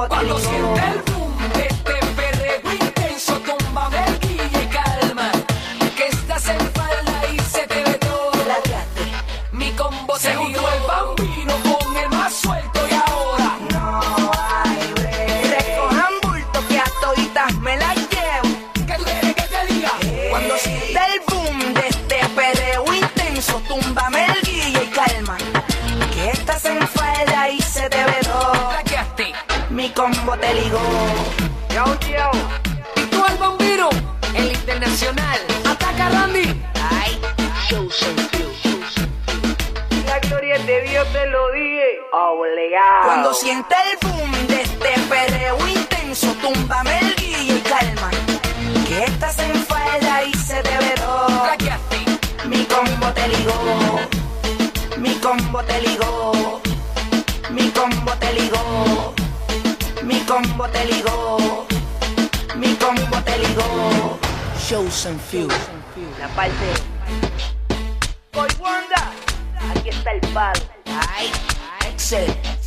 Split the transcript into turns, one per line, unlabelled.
combo te
Cuando
ligó.
siente el boom de este perreo intenso, túmbame el guille y calma, que estás en falda y se te ve todo.
Plateaste.
Mi combo se ligó el bambino con el más suelto y ahora
No hay break. Recojan bulto que a toditas me las llevo.
¿qué tú quieres que te diga?
Cuando sienta el boom de este perreo intenso, túmbame el guille y calma, que estás en falda y se te ve todo.
Traqueaste.
Mi combo te ligó. Yo, yo.
Y tú al bambino, el internacional. Ataca Randy.
Ay, la gloria de Dios te lo dije. Obligado. Cuando sienta el boom de este perreo intenso, túmbame el guille y calma, que estás en falda y se te ve todo.
Traqueaste.
Mi combo te ligó. Mi combo te ligó. Mi combo te ligó. Mi combo te ligó. Mi combo te ligó. Shows and Fuse. La parte. Boy Wanda. Aquí está el palo. Ay, Excel.